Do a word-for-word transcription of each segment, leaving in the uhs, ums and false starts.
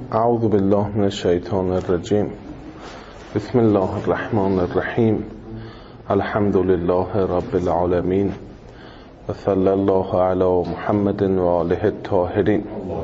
اعوذ بالله من الشیطان الرجیم. بسم الله الرحمن الرحیم. الحمد لله رب العالمین و صلی الله علی محمد و آله الطاهرین.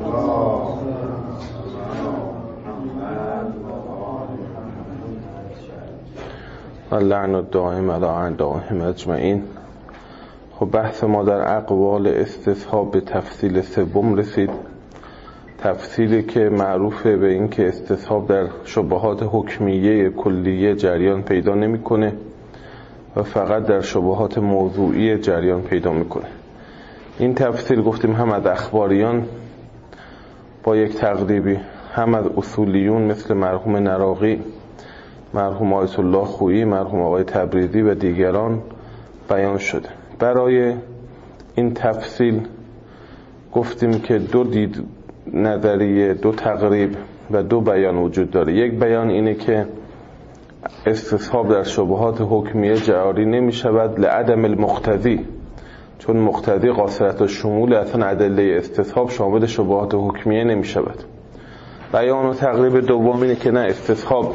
و لعن الدائم علی اعدائهم اجمعین. خب بحث ما در اقوال استصحاب به تفصیل سوم رسید، تفصیلی که معروفه به این که استصحاب در شبهات حکمیه کلیه جریان پیدا نمیکنه و فقط در شبهات موضوعی جریان پیدا میکنه. این تفصیل گفتیم هم از اخباریان با یک تقریبی، هم از اصولیون مثل مرحوم نراقی، مرحوم آیت الله خویی، مرحوم آقای تبریزی و دیگران بیان شده. برای این تفصیل گفتیم که دو دید نظریه، دو تقریب و دو بیان وجود داره. یک بیان اینه که استصحاب در شبهات حکمیه جاری نمی شود لعدم المقتضی، چون مقتضی قاصرت الشمول، اصلا ادله استصحاب شامل شبهات حکمیه نمی شود. بیان و تقریب دوم اینه که نه، استصحاب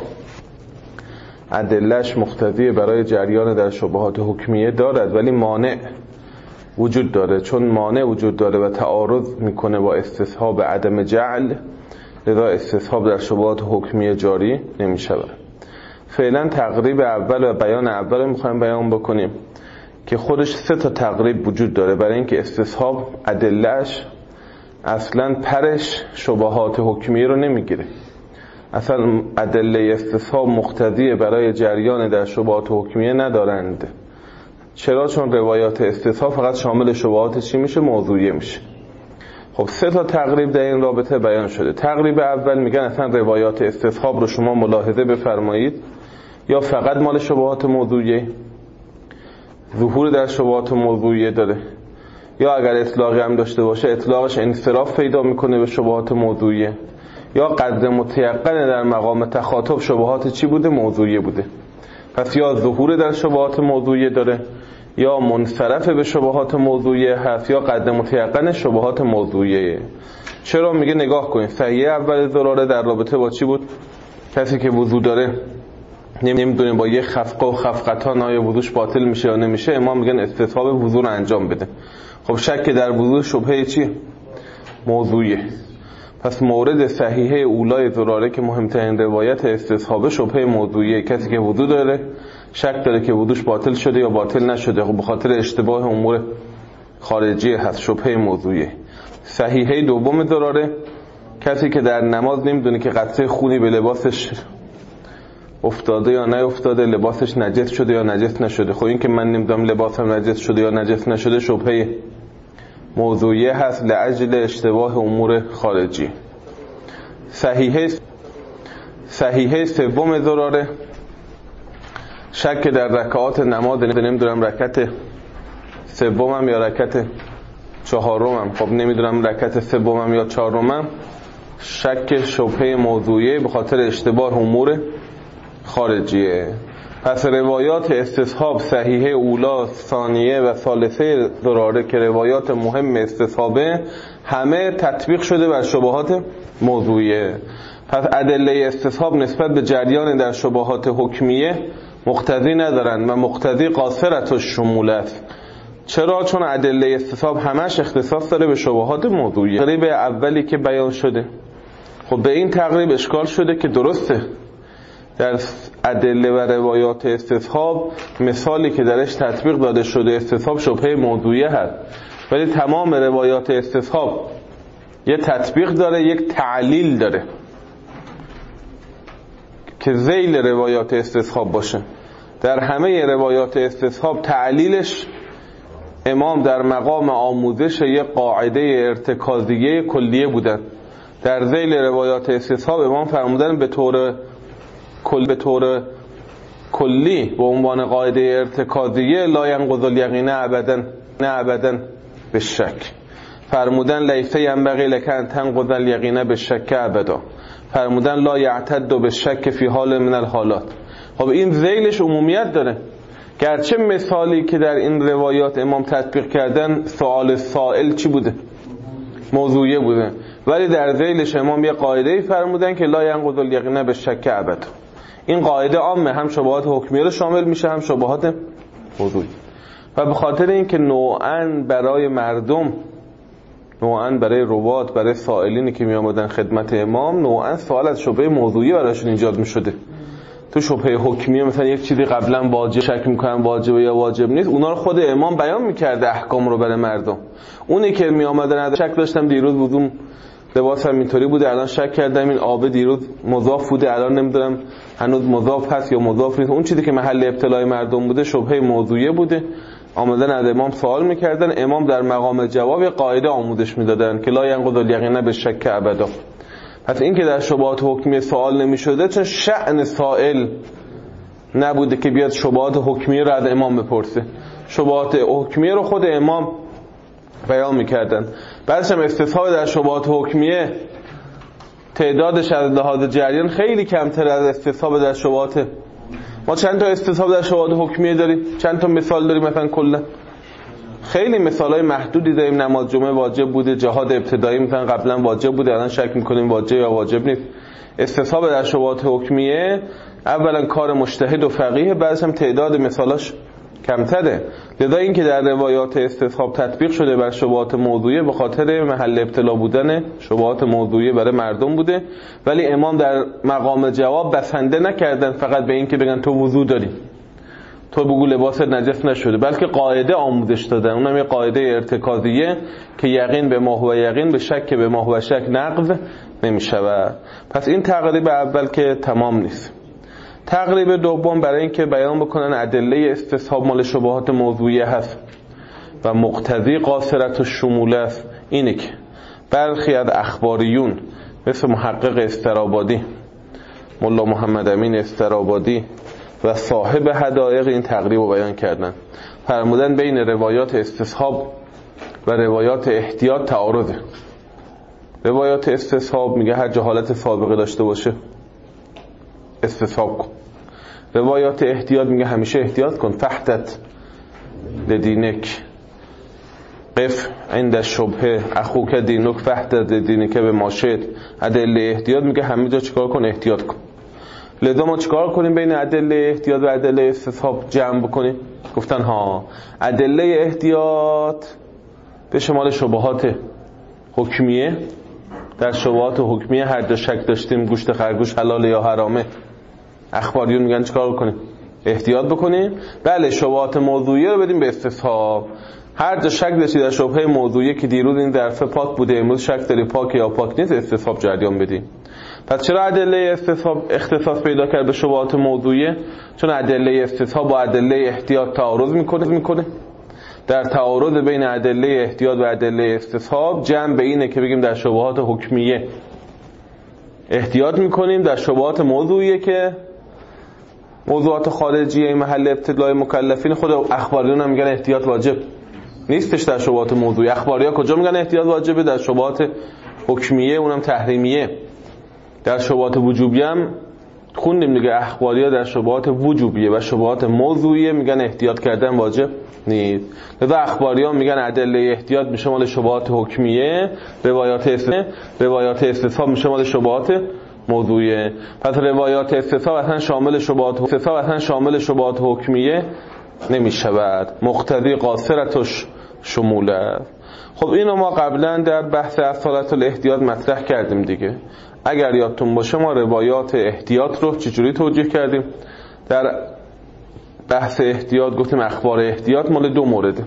ادلهش مقتضی برای جریان در شبهات حکمیه دارد ولی مانع وجود داره، چون مانع وجود داره و تعارض میکنه با استصحاب عدم جعل، لذا استصحاب در شبهات حکمیه جاری نمی شود. فعلا تقریب اول و بیان اول میخوایم بیان بکنیم که خودش سه تا تقریب وجود داره برای اینکه استصحاب ادلهش اصلا پرش شبهات حکمیه رو نمیگیره. اصلا ادله استصحاب مقتضی برای جریان در شبهات حکمیه ندارند. چرا؟ چون روایات استصحاب فقط شامل شبهات چی میشه؟ موضوعیه میشه. خب سه تا تقریب در این رابطه بیان شده. تقریب اول میگن اصلا روایات استصحاب رو شما ملاحظه بفرمایید، یا فقط مال شبهات موضوعیه، ظهور در شبهات موضوعیه داره، یا اگر اطلاقی هم داشته باشه اطلاقش انصراف پیدا میکنه به شبهات موضوعیه، یا قدر متیقن در مقام تخاطب شبهات چی بوده؟ موضوعیه بوده. پس یا ظهور در شبهات موضوعیه داره، یا منصرف به شبهات موضوعیه هست، یا قدر متیقن شبهات موضوعیه. چرا؟ میگه نگاه کنید، صحیح اول ضراره در رابطه با چی بود؟ کسی که وضو داره نمیدونه با یه خفقه و خفقتان آیا وضوش باطل میشه یا نمیشه، امام میگن استصحاب وضو رو انجام بده. خب شک در وضو شبهه چی؟ موضوعیه. پس مورد صحیحه اولای ضراره که مهمترین روایت استصحاب شبهه موضوعیه، کسی که وضو داره شک داره که وضوش باطل شده یا باطل نشده، خب به خاطر اشتباه امور خارجیه هست، شبهه موضوعیه. صحیحه دوم ضراره کسی که در نماز نمیدونه که قطره خونی به لباسش افتاده یا نیفتاده، لباسش نجس شده یا نجس نشده. خب این که من نمیدونم لباسم نجس شده یا نجس نشده شبهه موضوعیه هست لعجل اشتباه امور خارجی. صحیحه صحیحه سوم ضراره شک در رکعات نماز، نمیدونم رکعت سومم یا رکعت چهارمم، خب نمیدونم رکعت سومم یا چهارمم، شک شبهه موضوعیه به خاطر اشتباه امور خارجیه. پس روایات استصحاب صحیحه اولا، ثانیه و ثالثه ضراره که روایات مهم استصحابه همه تطبیق شده بر شبهات موضوعیه. پس ادله استصحاب نسبت به جریان در شبهات حکمیه مقتضی ندارند و مقتضی قاصرت الشمول است. چرا؟ چون ادله استصحاب همش اختصاص داره به شبهات موضوعیه. تقریب اولی که بیان شده، خب به این تقریب اشکال شده که درسته در ادله و روایات استصحاب مثالی که درش تطبیق داده شده استصحاب شبهه موضوعیه هست، ولی تمام روایات استصحاب یه تطبیق داره، یک تعلیل داره که ذیل روایات استصحاب باشه. در همه روایات استصحاب تعلیلش امام در مقام آموزش یک قاعده ارتکازیه کلیه بودن. در ذیل روایات استصحاب امام فرمودن به طور کل به طور کلی به عنوان قاعده ارتکازیه لا ینقض الیقین ابدا، نه ابدا به شک. فرمودن لیس ینبغی لک ان تنقض الیقین به شک ابدا. فرمودن لا یعتد به شک فی حال من الحالات. خب این ذیلش عمومیت داره، گرچه مثالی که در این روایات امام تطبیق کردن سوال سائل چی بوده؟ موضوعیه بوده، ولی در ذیلش امام یه قاعده‌ای فرمودن که لا ینقض الیقین بالشک ابدا. این قاعده عامه، هم شبهات حکمیه رو شامل میشه هم شبهات موضوعی. و به خاطر اینکه نوعاً برای مردم، نوعاً برای روات، برای سائلینی که می آمدن خدمت امام، نوعاً سوال از شبهه موضوعی براشون ایجاد می شده. تو شبهه حکمیه مثلا یک چیزی قبلا واجب شک میکنن واجبه یا واجب نیست، اونا رو خود امام بیان میکرده احکام رو برای مردم. اونی که می آمدن شک داشتم دیروز وضو لباسم اینطوری بوده، الان شک کردم این آب دیروز مضاف بوده الان نمیدونم هنوز مضاف هست یا مضاف نیست، اون چیزی که محل ابتلای مردم بوده شبهه موضوعی بوده، آمدن از امام سوال میکردن، امام در مقام جواب قاعده آموزش میدادن که لا ینقض الیقین بالشک ابدا. پس این که در شبهات حکمی سوال نمیشده چون شأن سائل نبوده که بیاد شبهات حکمی رو از امام بپرسه، شبهات حکمی رو خود امام بیان میکردن. بعدش هم استصحاب در شبهات حکمیه تعدادش از لحاظ جریان خیلی کمتر از استصحاب در شبهات. ما چند تا استصحاب در شبهات حکمیه داریم؟ چند تا مثال داریم؟ مثلا کلا خیلی مثالای محدودی داریم. نماز جمعه واجب بوده، جهاد ابتدایی مثلا قبلا واجب بوده الان شک میکنیم واجب یا واجب نیست. استصحاب در شبهات حکمیه اولا کار مجتهد و فقیه، بعدش هم تعداد مثالاش کمتره. لذا این که در روایات استصحاب تطبیق شده بر شبهات موضوعی به خاطر محل ابتلا بودن شبهات موضوعی برای مردم بوده، ولی امام در مقام جواب بسنده نکردن فقط به این که بگن تو وضو داری، تو بگو لباست نجس نشده، بلکه قاعده آموزش دادن. اونم یه قاعده ارتکازیه که یقین به ما هو یقین به شک به ما هو شک نقض نمیشود. پس این تقریب اول که تمام نیست. تقریب دوم برای اینکه بیان بکنن ادله استصحاب مال شبهات موضوعی هست و مقتضی قاصرت الشمول است، اینه که برخی از اخباریون مثل محقق استرابادی، ملا محمد امین استرابادی و صاحب حدائق این تقریب رو بیان کردن. فرمودن بین روایات استصحاب و روایات احتیاط تعارضه. روایات استصحاب میگه هر جا حالت سابقه داشته باشه استصحاب کن. روایات احتیاط میگه همیشه احتیاط کن. فحتت لدینک قف عند الشبهه اخوک دینک فحتت لدینک به ماشد. ادله احتیاط میگه همه جا چیکار کن؟ احتیاط کن. لذا ما چیکار کنیم بین ادله احتیاط و ادله استصحاب جمع بکنیم؟ گفتن ها ادله احتیاط به شمال شبهات حکمیه. در شبهات حکمیه هر جا شک داشتیم گوشت خرگوش حلال یا حرامه، اخباریون میگن چیکار کنیم؟ احتیاط بکنیم. بله شبهات موضوعی رو بدیم به استصحاب. هر جا شک داشتی در شبهه موضوعی که دیروز این ظرف پاک بوده امروز شک داری پاک یا پاک نیست، استصحاب جریان بدیم. پس چرا ادله استصحاب اختصاص پیدا کرد به شبهات موضوعی؟ چون ادله استصحاب با ادله احتیاط تعارض میکنه میکنه در تعارض بین ادله احتیاط و ادله استصحاب جمع به اینه که بگیم در شبهات حکمیه احتیاط میکنیم، در شبهات موضوعیه که موضوعات خارجیه محل ابتلای مکلفین خود اخباریون هم میگن احتیاط واجب نیستش. در شبهات موضوعی اخباریا کجا میگن احتیاط واجبه؟ در شبهات حکمیه اونم تحریمیه. در شبهات وجوبی هم خوندیم دیگه اخباریا در شبهات وجوبیه و شبهات موضوعیه میگن احتیاط کردن واجب نیست. لذا اخباریا میگن ادله احتیاط میشه مال شبهات حکمیه، روایات استصحاب روایات استصحاب میشه مال شبهات موضوعیه. پس روایات استصحاب اصلا شامل شبهات استصحاب اصلا شامل شبهات حکمیه نمیشود، مقتضی قاصرتش شموله. خب اینو ما قبلا در بحث اصالت الاحتیاط مطرح کردیم دیگه. اگر یادتون باشه ما روایات احتیاط رو چجوری توجیه کردیم؟ در بحث احتیاط گفتیم اخبار احتیاط مال دو مورده،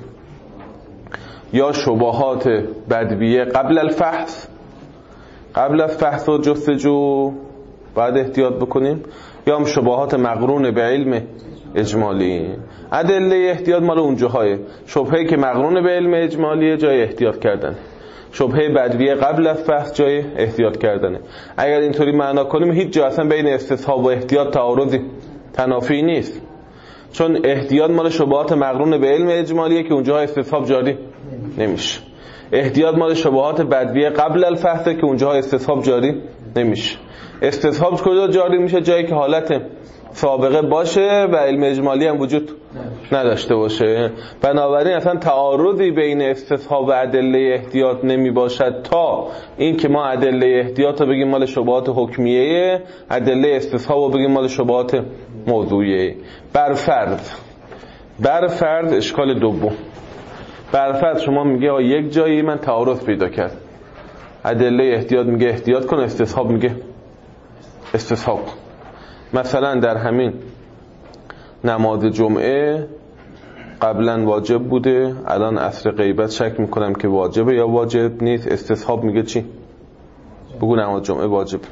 یا شبهات بدویه قبل الفحص، قبل از فحص و جستجو بعد احتیاط بکنیم، یا هم شبهات مقرون به علم اجمالی. ادله احتیاط مال اونجاهای شبهه‌ای که مقرون به علم اجمالیه جای احتیاط کردن، شبهه بدویه قبل از فحص جای احتیاط کردنه. اگر اینطوری معنا کنیم هیچ جا اصلا بین استصحاب و احتیاط تعارضی تنافی نیست، چون احتیاط مال شبهات مقرون به علم اجمالیه که اونجاها استصحاب جاری نمیشه. احتیاط مال شبهات بدویه قبل الفحص که اونجاها استصحاب جاری نمیشه. استصحاب کجا جاری میشه؟ جایی که حالت سابقه باشه و علم اجمالی هم وجود نداشته باشه. بنابراین اصلا تعارضی بین استصحاب و ادله احتیاط نمی باشد تا این که ما ادله احتیاط رو بگیم مال شبهات حکمیه، ادله استصحاب رو بگیم مال شبهات موضوعیه. بر فرض بر فرض اشکال دوم، بر فرض شما میگه یک جایی من تعارض پیدا کرد، ادله احتیاط میگه احتیاط کن، استصحاب میگه استصحاب کن. مثلا در همین نماز جمعه قبلا واجب بوده، الان عصر غیبت شک میکنم که واجبه یا واجب نیست، استصحاب میگه چی؟ بگو نماز جمعه واجب.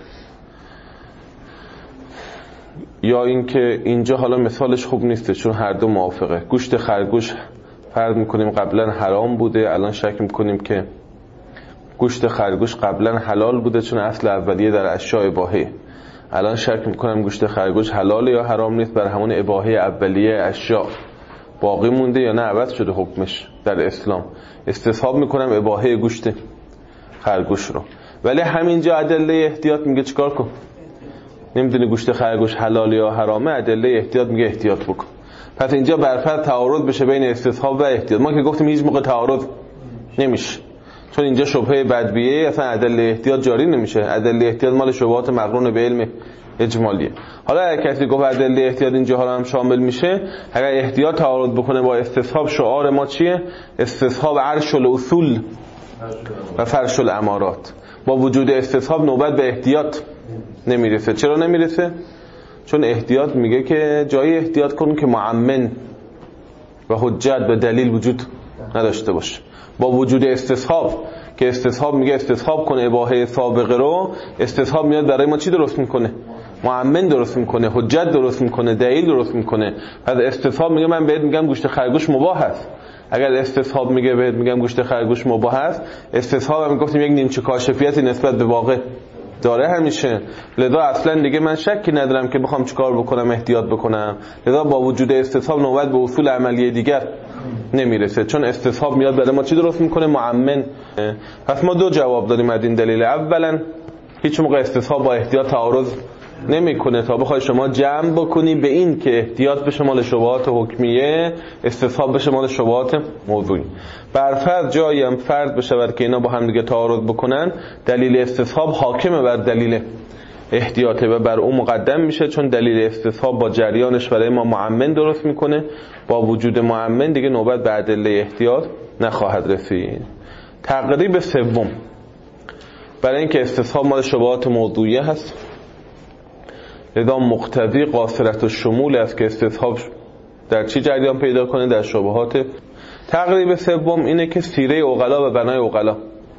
یا اینکه اینجا حالا مثالش خوب نیسته چون هر دو موافقه، گوشت خرگوش فرض میکنیم قبلا حرام بوده، الان شک میکنیم که گوشت خرگوش قبلا حلال بوده چون اصل اولیه در اشیاء اباحه، الان شک میکنم گوشت خرگوش حلال یا حرام نیست، بر همون اباحه اولیه اشیاء باقی مونده یا نه عوض شده حکمش در اسلام. استصحاب میکنم اباحه گوشت خرگوش رو، ولی همینجا ادله احتیاط میگه چیکار کن؟ نمیدونی گوشت خرگوش حلال یا حرامه، ادله احتیاط میگه احتیاط بکن. پس اینجا برفرض تعارض بشه بین استصحاب و احتیاط. ما که گفتیم هیچ موقع تعارض نمیشه چون اینجا شبهه بدبیه، اصلا ادله احتیاط جاری نمیشه. ادله احتیاط مال شبهات مقرون به علم اجمالیه. حالا اگه کسی گفت ادله احتیاط اینجا حالا هم شامل میشه، اگر احتیاط تعارض بکنه با استصحاب، شعار ما چیه؟ استصحاب عرش الاصول و فرش الامارات. با وجود استصحاب نوبت به احتیاط نمیرسه. چرا نمیرسه؟ چون احتیاط میگه که جایی احتیاط کن که معمن و حجت به دلیل وجود نداشته باشه. با وجود استصحاب که استصحاب میگه استصحاب کنه اباحه سابقه رو، استصحاب میاد برای ما چی درست میکنه؟ معمن درست میکنه، حجت درست میکنه، دلیل درست میکنه. پس استصحاب میگه من بهت میگم گوشت خرگوش مباح است. اگر استصحاب میگه بهت میگم گوشت خرگوش مباح است، استصحاب هم گفتیم یک نیمچه کاشفیتی نسبت به واقع داره همیشه، لذا اصلا دیگه من شکی ندارم که بخوام چیکار بکنم احتیاط بکنم. لذا با وجود استصحاب نوبت به اصول عملیه دیگر نمیرسه، چون استصحاب میاد برای ما چی درست میکنه؟ معمن. پس ما دو جواب داریم از این دلیل. اولا هیچ موقع استصحاب با احتیاط تعارض نمیکنه تا بخوای شما جمع بکنی به این که احتیاط به شمال شبهات حکمیه، استصحاب به شمال شبهات موضوعی. برفرض جایی هم فرض بشه که اینا با هم دیگه تعارض بکنن، دلیل استصحاب حاکمه بر دلیل احتیاطه و بر اون مقدم میشه، چون دلیل استصحاب با جریانش برای ما معمن درست میکنه. با وجود معمن دیگه نوبت به ادله احتیاط نخواهد رسید. تقریب سوم برای اینکه استصحاب مال شبهات موضوعیه هست، لذا مقتضی قاصرت الشمول است که استصحاب در چی جریان پیدا کنه؟ در شبهات. تقریب سوم اینه که سیره عقلا و بنای عقلا،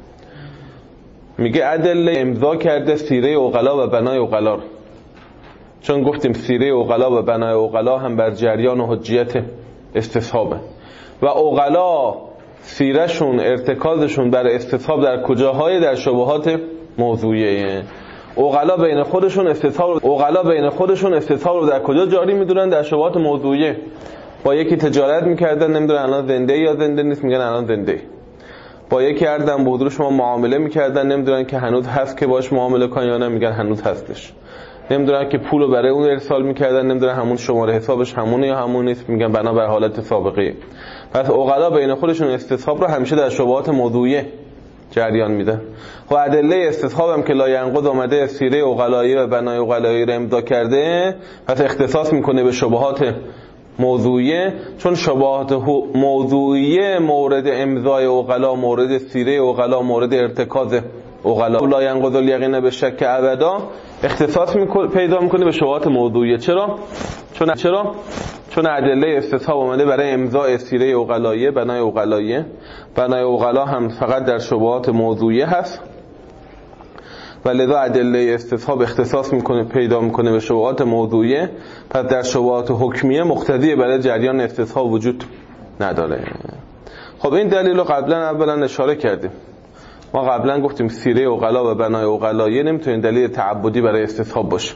میگه ادله امضا کرده سیره عقلا و بنای عقلا، چون گفتیم سیره عقلا و بنای عقلا هم بر جریان و حجیت استصحابه و عقلا سیرهشون ارتکازشون بر استصحاب در کجاهای؟ در شبهات موضوعیه. عقلا بین خودشون استصحاب عقلا بین خودشون استصحاب رو در کجا جاری میدونن؟ در شبهات موضوعیه. با یکی تجارت میکردن، نمیدونن الان زنده یا زنده نیست، میگن الان زنده. با یکی اردن به حضور شما معامله میکردن، نمیدونن که هنوز هست که باش معامله کنن یا نه، میگن هنوز هستش. نمیدونن که پولو برای اون ارسال میکردن، نمیدونن همون شماره حسابش همونه یا همون نیست، میگن بنا بر حالت سابقه. پس عقلا بین خودشون استصحاب رو همیشه در شبهات موضوعیه جریان میده. خب ادله استصحاب هم که لا ینقض اومده سیره عقلایی و بنای عقلایی رو امضا کرده، پس اختصاص میکنه به شبهات موضوعیه، چون شبهات موضوعیه مورد امضای عقلا، مورد سیره عقلا، مورد ارتکاز عقلا لا ینقض الیقین به شک ابدا اختصاص پیدا میکنه به شبهات موضوعیه. چرا؟ چون چرا؟ چون ادله استصحاب اومده برای امضای سیره عقلاییه، بنای عقلاییه. بنای عقلا هم فقط در شبهات موضوعیه هست و لذا ادله استصحاب اختصاص میکنه پیدا میکنه به شبهات موضوعیه. پس در شبهات حکمیه مقتضی برای جریان استصحاب وجود نداره. خب این دلیل رو قبلا اولا اشاره کردیم. ما قبلا گفتیم سیره عقلا و بنای عقلاییه نمیتونه دلیل تعبدی برای استصحاب باشه.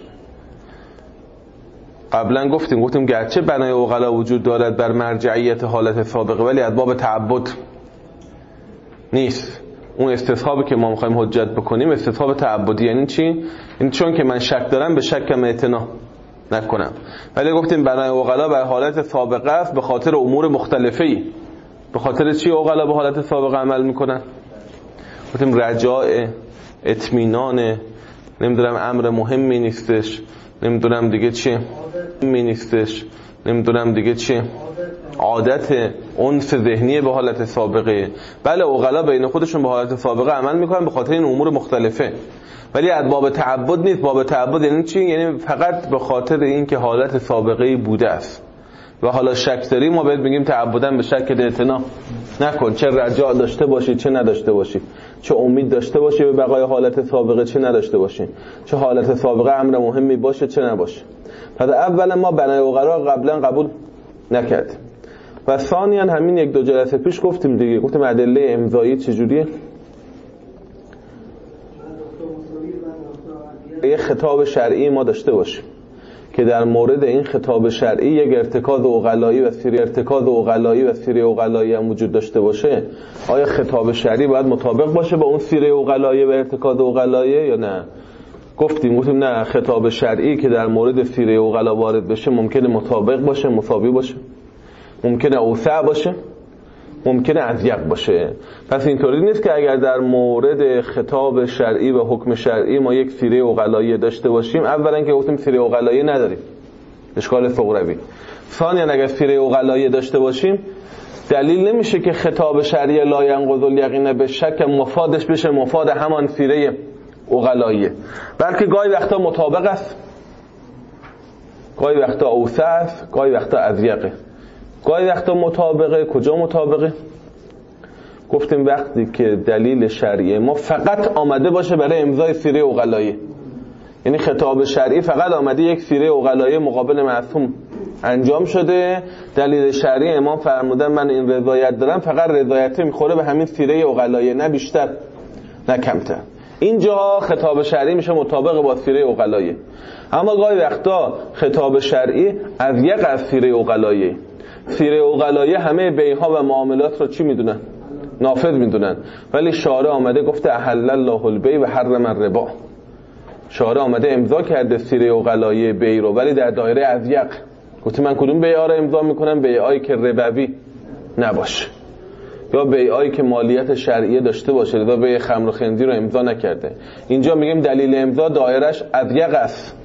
قبلا گفتیم گفتیم گرچه بنای عقلا وجود دارد بر مرجعیت حالت سابقه، ولی از باب تعبد نیست. اون استصحابی که ما میخوایم حجت بکنیم استصحاب تعبدی. یعنی چی؟ این چون که من شک دارم به شکم اعتنا نکنم. ولی گفتیم بنای عقلا به حالت سابقه است به خاطر امور مختلفی. به خاطر چی عقلا به حالت سابقه عمل میکنن؟ گفتیم رجاء، اطمینان، نمیدونم امر مهمی نیستش، نمیدونم دیگه چی می نیستش، نمیدونم دیگه چی عادت، انس ذهنی به حالت سابقه. بله عقلا بین خودشون به حالت سابقه عمل میکنن به خاطر این امور مختلفه، ولی از باب تعبد نیست. باب تعبد یعنی چی؟ یعنی فقط به خاطر این که حالت سابقه بوده است و حالا شک داری ما بهت میگیم تعبدن به شک اعتنا نکن. چه رجاء داشته باشی چه نداشته باشی، چه امید داشته باشی به بقای حالت سابقه چه نداشته باشی، چه حالت سابقه امر مهمی باشه چه نباشه. پس اولا ما بنای عقلا قبلا قبول نکردیم و ثانیا همین یک دو جلسه پیش گفتیم دیگه، گفتیم ادله امضایی چجوریه. یه خطاب شرعی ما داشته باشیم که در مورد این خطاب شرعی یک ارتکاز عقلایی و سیره ارتکاز عقلایی و سیره عقلایی هم وجود داشته باشه، آیا خطاب شرعی باید مطابق باشه با اون سیره عقلایی و ارتکاز عقلایی یا نه؟ گفتیم گفتیم نه، خطاب شرعی که در مورد سیره عقلا وارد بشه ممکنه مطابق باشه، مساوی باشه، ممکنه اوسع باشه، ممکنه اضیق باشه. پس اینطوری نیست که اگر در مورد خطاب شرعی و حکم شرعی ما یک سیره عقلایی داشته باشیم، اولا که گفتیم سیره عقلایی نداریم، اشکال فقروی. ثانیا اگر سیره عقلایی داشته باشیم دلیل نمیشه که خطاب شرعی لا ینقض الیقین به شک مفادش بشه مفاد همان سیره عقلاییه، بلکه گاهی وقتا مطابق است، گاهی وقتا اوسع است، گاهی وقتا اضیقه. گاهی وقتا مطابقه. کجا مطابقه؟ گفتیم وقتی که دلیل شرعی ما فقط آمده باشه برای امضای سیره عقلایی، یعنی خطاب شرعی فقط آمده یک سیره عقلایی مقابل معصوم انجام شده، دلیل شرعی امام فرمودن من این رضایت دارم، فقط رضایت میخوره به همین سیره عقلایی، نه بیشتر نه کمتر. اینجا خطاب شرعی میشه مطابق با سیره عقلایی. اما گاهی وقتا خطاب شرعی اضیق از سیره عقلایی. سیره عقلایی همه بیع‌ها و معاملات رو چی میدونن؟ نافذ میدونن، ولی شارع آمده گفته احل الله البیع و حرم الربا. شارع آمده امضا کرده سیره عقلایی بیع رو، ولی در دایره اضیق. گفته من کدوم بیع‌ها رو امضا میکنم؟ بیع‌هایی که ربوی نباشه یا بیع‌هایی که مالیت شرعیه داشته باشه، لذا بیع خمر و خنزیر رو امضا نکرده. اینجا میگیم دلیل امضا دایرش اضیق است.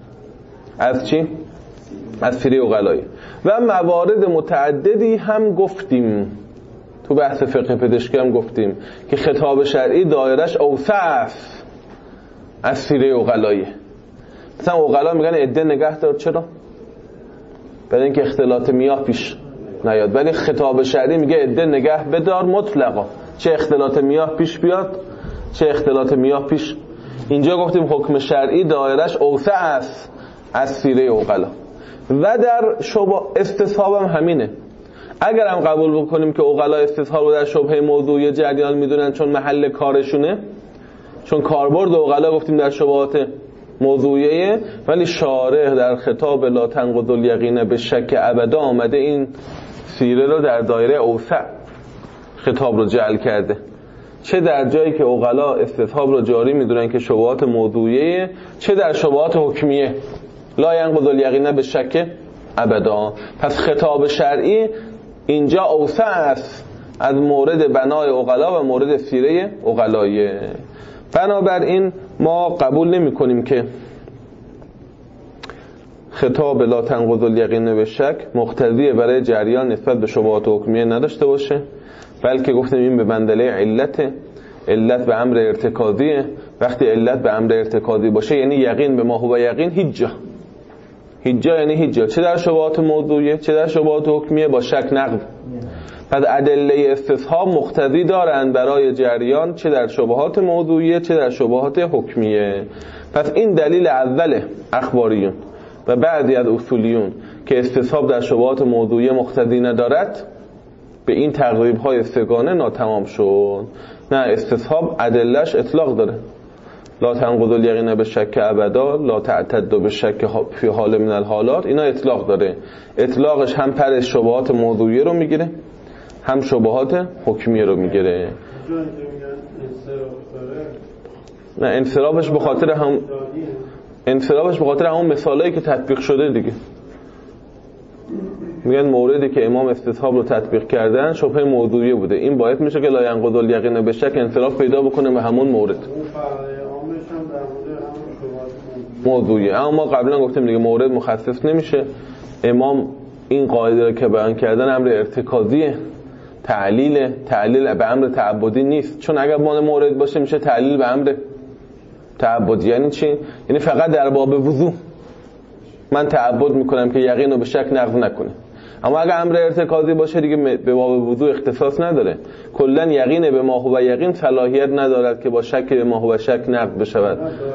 از چی؟ از سیره عقلایی. و موارد متعددی هم گفتیم تو بحث فقه پزشکی هم گفتیم که خطاب شرعی دایرش اوسع است از سیره عقلایی. مثلا عقلا میگن عده نگه دار، چرا؟ برای اینکه اختلاط میاه پیش نیاد، ولی خطاب شرعی میگه عده نگه بدار مطلقا، چه اختلاط میاه پیش بیاد چه اختلاط میاه پیش. اینجا گفتیم حکم شرعی دایرش اوسع است از سیره عقلا. و در شبه استصحاب هم همینه. اگر هم قبول بکنیم که عقلا استصحاب رو در شبهه موضوعی جریان میدونن چون محل کارشونه، چون کاربرد عقلا گفتیم در شبهات موضوعیه، ولی شارع در خطاب لا تنقض الیقین به شک ابدا آمده این سیره رو در دایره اوسع خطاب رو جعل کرده، چه در جایی که عقلا استصحاب رو جاری میدونن که شبهات موضوعیه، چه در شبهات حکمیه لا ینقض الیقین به شک ابدا. پس خطاب شرعی اینجا اوسع است از مورد بنای عقلا و مورد سیره عقلاییه. بنابراین ما قبول نمی کنیم که خطاب لا تنقض الیقین به شک مقتضی برای جریان نسبت به شبهات حکمیه نداشته باشه، بلکه گفتیم این به منزله علت، علت به امر ارتکازیه. وقتی علت به امر ارتکازی باشه یعنی یقین به ما هو یقین هیچ جا، هیچ جا یعنی هیچ جا، چه در شبهات موضوعیه چه در شبهات حکمیه با شک نقض. پس ادله استصحاب مقتضی دارند برای جریان چه در شبهات موضوعیه چه در شبهات حکمیه. پس این دلیل اول اخباریون و بعضی از اصولیون که استصحاب در شبهات موضوعیه مقتضی ندارد به این تقریب های سگانه ناتمام شد. نه، استصحاب ادلهش اطلاق داره، لا تنقض الیقین به شک ابدا، لا تعتد به شک فی حال من الحالات، اینا اطلاق داره. اطلاقش هم پر شبهات موضوعیه رو میگیره هم شبهات حکمیه رو میگیره. نه، انصرافش به خاطر هم انصرافش به خاطر همون مثالایی که تطبیق شده دیگه. میگن موردی که امام استصحاب رو تطبیق کردن شبهه موضوعی بوده، این باعث میشه که لا ینقض الیقین به شک انصراف پیدا بکنه به همون مورد موضوعی. اما ما قبلا گفتیم دیگه مورد مخصص نمیشه. امام این قاعده رو که بیان کردن امر ارتکازیه، تعلیل تعلیل به امر تعبدی نیست، چون اگر مال مورد باشه میشه تعلیل به امر تعبدی. یعنی چی؟ یعنی فقط در باب وضو من تعبد میکنم که یقین رو به شک نقض نکنه، اما اگر امر ارتکازی باشه دیگه به باب وضو اختصاص نداره. کلا یقین به ما هو یقین صلاحیت ندارد که با شک به ما هو شک نقض بشود.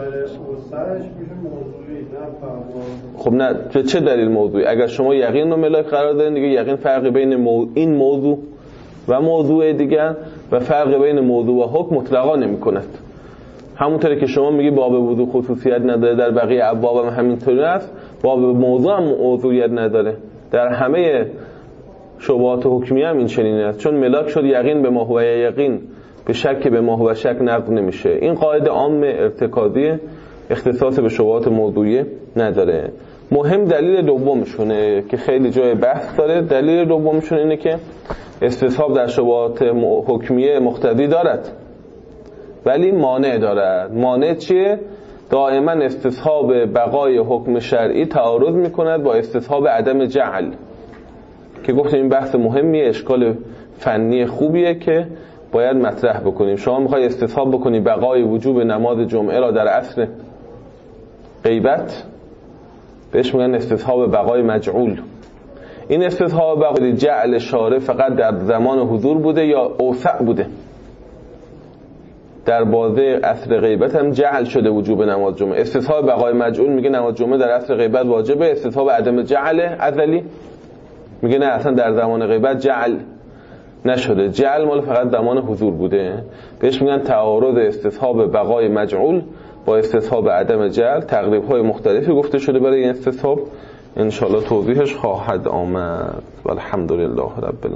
خب نه، چه دلیل موضوعی؟ اگر شما یقین رو ملاک قرار دادین دیگه یقین فرق بین مو... این موضوع و موضوع دیگر و فرق بین موضوع و حکم مطلقا نمی کند. همونطوری که شما میگی باب وضو خصوصیت نداره، در بقیه ابواب هم همینطوری است. باب موضوع هم موضوعیت نداره، در همه شبهات حکمیه هم این چنینه است، چون ملاک شد یقین به ما هو یقین به شک به ما هو شک نقض نمیشه. این قاعده عام ارتکازیه، اختصاص به شبهات موضوعیه نداره. مهم دلیل دومشونه که خیلی جای بحث داره. دلیل دومشون اینه که استصحاب در شبهات حکمیه مقتضی دارد ولی مانع دارد. مانع چیه؟ دائما استصحاب بقای حکم شرعی تعارض میکند با استصحاب عدم جعل، که گفتیم این بحث مهمیه، اشکال فنی خوبیه که باید مطرح بکنیم. شما میخوای استصحاب بکنی بقای وجوب نماز جمعه را در عصر غیبت، بهش میگن استصحاب بقای مجعول. این استصحاب بقای جعل شارع فقط در زمان حضور بوده یا اوسع بوده؟ در بازه عصر غیبت هم جعل شده وجوب نماز جمعه. استصحاب بقای مجعول میگه نماز جمعه در عصر غیبت واجبه. استصحاب عدم جعل ازلی میگه نه، اصلا در زمان غیبت جعل نشده، جعل مال فقط زمان حضور بوده. بهش میگن تعارض استصحاب بقای مجعول با استصحاب عدم جعل. تقریب‌های مختلفی گفته شده برای این استصحاب، ان شاء الله توضیحش خواهد آمد. والحمدلله رب العالمین.